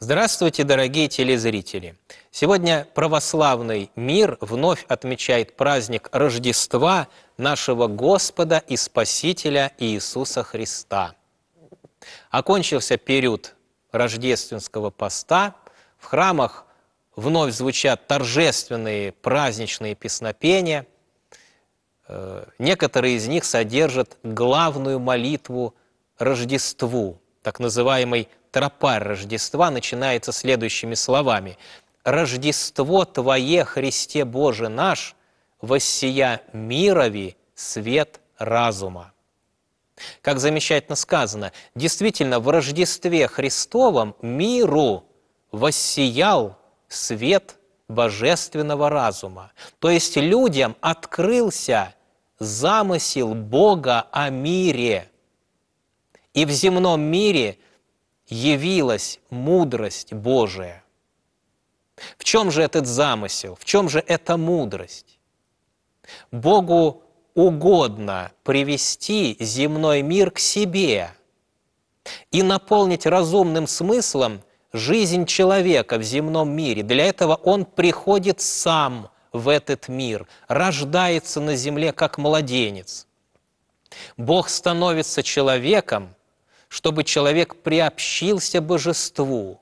Здравствуйте, дорогие телезрители! Сегодня православный мир вновь отмечает праздник Рождества нашего Господа и Спасителя Иисуса Христа. Окончился период рождественского поста, в храмах вновь звучат торжественные праздничные песнопения. Некоторые из них содержат главную молитву Рождеству, так называемый тропарь Рождества начинается следующими словами: «Рождество Твое, Христе Боже наш, воссия мирови свет разума». Как замечательно сказано, действительно, в Рождестве Христовом миру воссиял свет божественного разума. То есть людям открылся замысел Бога о мире. И в земном мире явилась мудрость Божия. В чем же этот замысел? В чем же эта мудрость? Богу угодно привести земной мир к себе и наполнить разумным смыслом жизнь человека в земном мире. Для этого Он приходит сам в этот мир, рождается на земле как младенец. Бог становится человеком, чтобы человек приобщился божеству.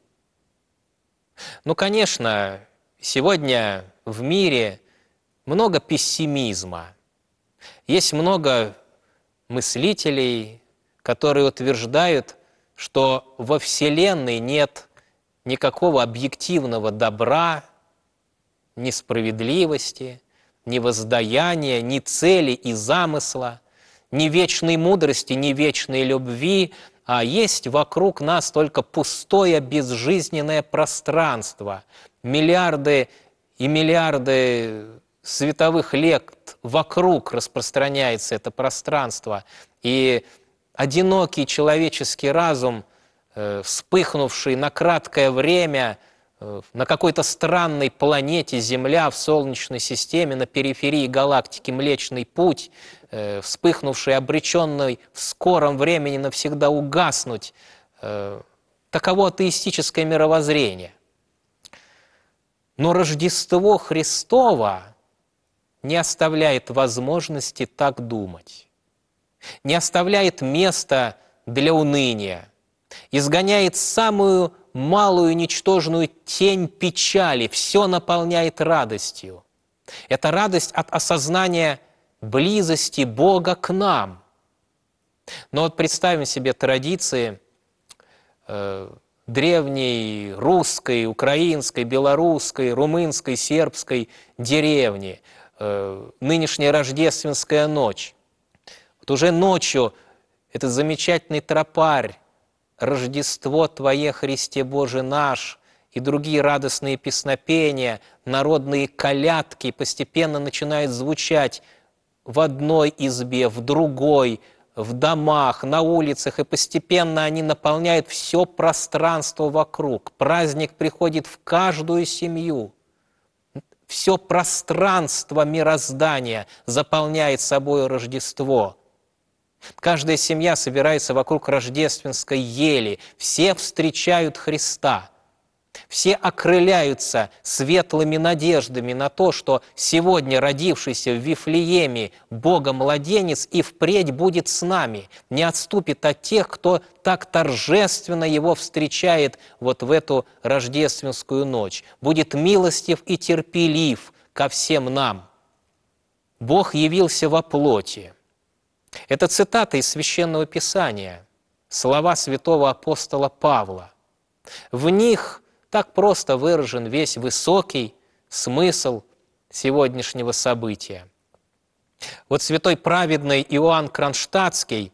Ну, конечно, сегодня в мире много пессимизма. Есть много мыслителей, которые утверждают, что во Вселенной нет никакого объективного добра, ни справедливости, ни воздаяния, ни цели и замысла, ни вечной мудрости, ни вечной любви, а есть вокруг нас только пустое, безжизненное пространство. Миллиарды и миллиарды световых лет вокруг распространяется это пространство. И одинокий человеческий разум, вспыхнувший на краткое время на какой-то странной планете Земля в Солнечной системе, на периферии галактики Млечный Путь, вспыхнувший, обреченный в скором времени навсегда угаснуть, таково атеистическое мировоззрение. Но Рождество Христово не оставляет возможности так думать, не оставляет места для уныния, изгоняет самую малую ничтожную тень печали, все наполняет радостью. Это радость от осознания близости Бога к нам. Но вот представим себе традиции древней русской, украинской, белорусской, румынской, сербской деревни, нынешняя рождественская ночь. Вот уже ночью этот замечательный тропарь «Рождество Твое, Христе Боже наш» и другие радостные песнопения, народные колядки постепенно начинают звучать в одной избе, в другой, в домах, на улицах, и постепенно они наполняют все пространство вокруг. Праздник приходит в каждую семью. Все пространство мироздания заполняет собой Рождество. Каждая семья собирается вокруг рождественской ели, все встречают Христа, все окрыляются светлыми надеждами на то, что сегодня родившийся в Вифлееме Бога-младенец и впредь будет с нами, не отступит от тех, кто так торжественно его встречает вот в эту рождественскую ночь, будет милостив и терпелив ко всем нам. Бог явился во плоти. Это цитата из Священного Писания, слова святого апостола Павла. В них так просто выражен весь высокий смысл сегодняшнего события. Вот святой праведный Иоанн Кронштадтский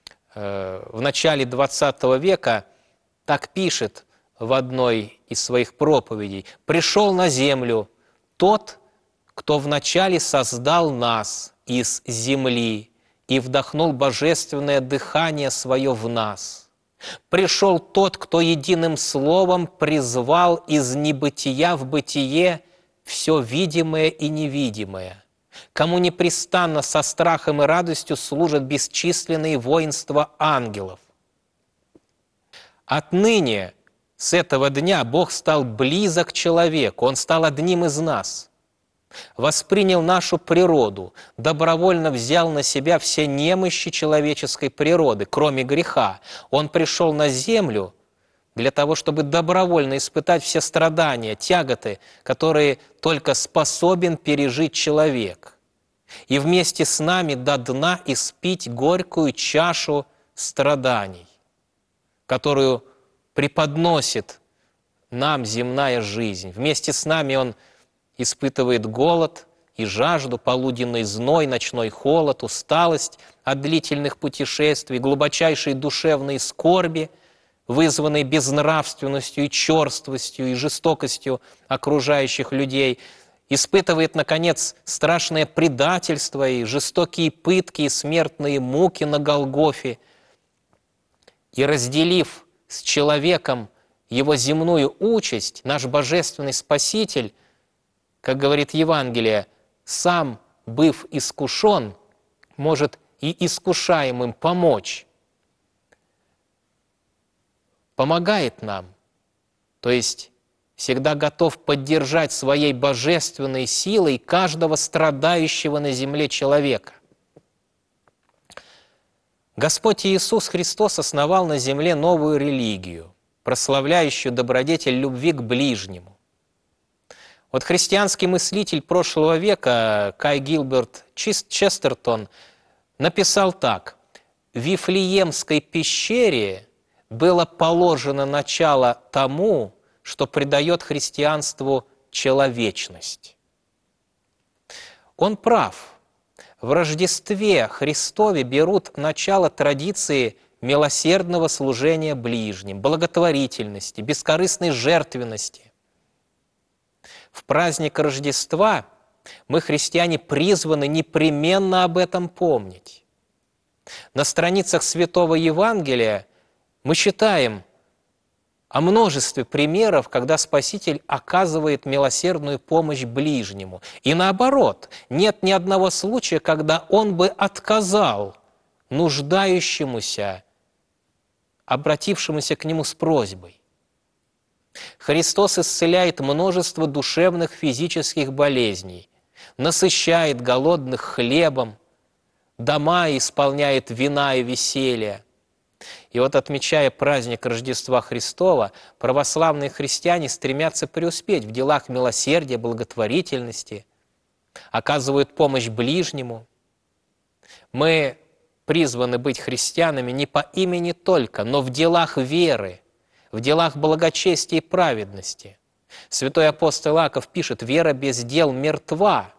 в начале XX века так пишет в одной из своих проповедей: «Пришел на землю тот, кто вначале создал нас из земли и вдохнул божественное дыхание свое в нас. Пришел тот, кто единым словом призвал из небытия в бытие все видимое и невидимое, кому непрестанно со страхом и радостью служат бесчисленные воинства ангелов. Отныне С этого дня Бог стал близок к человеку, Он стал одним из нас, воспринял нашу природу, добровольно взял на себя все немощи человеческой природы, кроме греха. Он пришел на землю для того, чтобы добровольно испытать все страдания, тяготы, которые только способен пережить человек, и вместе с нами до дна испить горькую чашу страданий, которую преподносит нам земная жизнь. Вместе с нами Он испытывает голод и жажду, полуденный зной, ночной холод, усталость от длительных путешествий, глубочайшие душевные скорби, вызванные безнравственностью и черствостью и жестокостью окружающих людей, испытывает, наконец, страшное предательство и жестокие пытки и смертные муки на Голгофе. И разделив с человеком его земную участь, наш Божественный Спаситель, как говорит Евангелие, сам, быв искушен, может и искушаемым помочь, помогает нам, то есть всегда готов поддержать своей божественной силой каждого страдающего на земле человека. Господь Иисус Христос основал на земле новую религию, прославляющую добродетель любви к ближнему. Вот христианский мыслитель прошлого века Кай Гилберт Честертон написал так: «В Вифлеемской пещере было положено начало тому, что придает христианству человечность». Он прав. В Рождестве Христове берут начало традиции милосердного служения ближним, благотворительности, бескорыстной жертвенности. В праздник Рождества мы, христиане, призваны непременно об этом помнить. На страницах Святого Евангелия мы читаем о множестве примеров, когда Спаситель оказывает милосердную помощь ближнему. И наоборот, нет ни одного случая, когда Он бы отказал нуждающемуся, обратившемуся к Нему с просьбой. Христос исцеляет множество душевных, физических болезней, насыщает голодных хлебом, дома исполняет вина и веселья. И вот, отмечая праздник Рождества Христова, православные христиане стремятся преуспеть в делах милосердия, благотворительности, оказывают помощь ближнему. Мы призваны быть христианами не по имени только, но в делах веры, в делах благочестия и праведности. Святой апостол Иаков пишет: «Вера без дел мертва.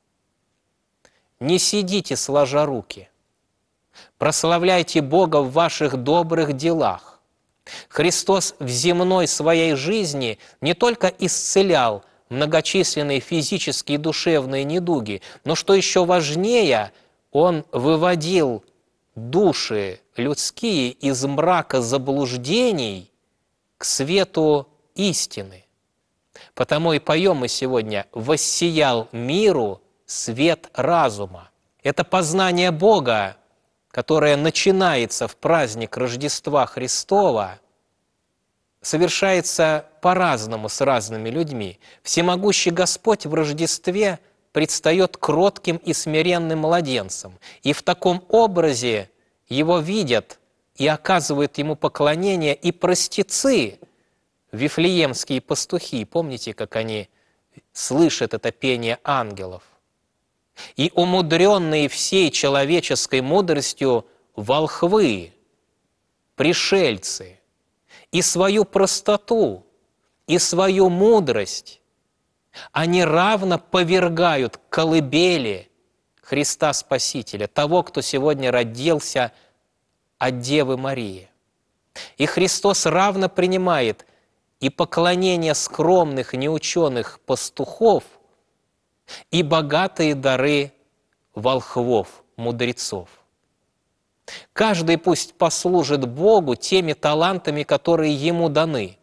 Не сидите сложа руки. Прославляйте Бога в ваших добрых делах». Христос в земной своей жизни не только исцелял многочисленные физические и душевные недуги, но, что еще важнее, Он выводил души людские из мрака заблуждений к свету истины. Потому и поем мы сегодня: «Воссиял миру свет разума». Это познание Бога, которое начинается в праздник Рождества Христова, совершается по-разному с разными людьми. Всемогущий Господь в Рождестве предстает кротким и смиренным младенцем, и в таком образе Его видят и оказывают Ему поклонение и простецы, вифлеемские пастухи. Помните, как они слышат это пение ангелов? И умудренные всей человеческой мудростью волхвы, пришельцы, и свою простоту, и свою мудрость они равно повергают к колыбели Христа Спасителя, того, кто сегодня родился от Девы Марии. И Христос равно принимает и поклонение скромных, неученых пастухов, и богатые дары волхвов, мудрецов. Каждый пусть послужит Богу теми талантами, которые ему даны.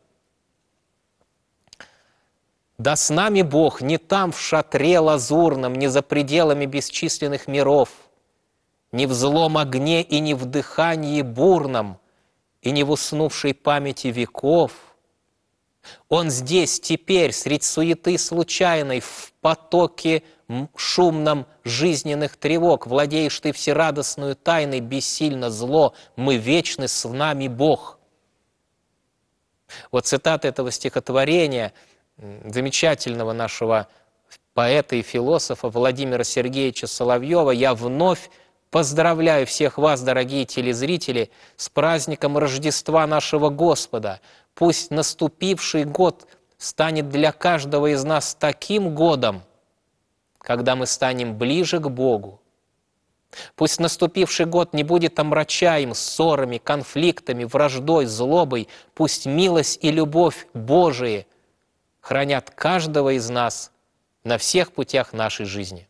Да с нами Бог не там в шатре лазурном, не за пределами бесчисленных миров, не в злом огне и не в дыхании бурном, и не в уснувшей памяти веков, Он здесь, теперь, средь суеты случайной, в потоке шумном жизненных тревог. Владеешь ты всерадостную тайной, бессильно зло, мы вечны, с нами Бог. Вот цитата этого стихотворения замечательного нашего поэта и философа Владимира Сергеевича Соловьева. Я вновь поздравляю всех вас, дорогие телезрители, с праздником Рождества нашего Господа. Пусть наступивший год станет для каждого из нас таким годом, когда мы станем ближе к Богу. Пусть наступивший год не будет омрачаем ссорами, конфликтами, враждой, злобой. Пусть милость и любовь Божии хранят каждого из нас на всех путях нашей жизни.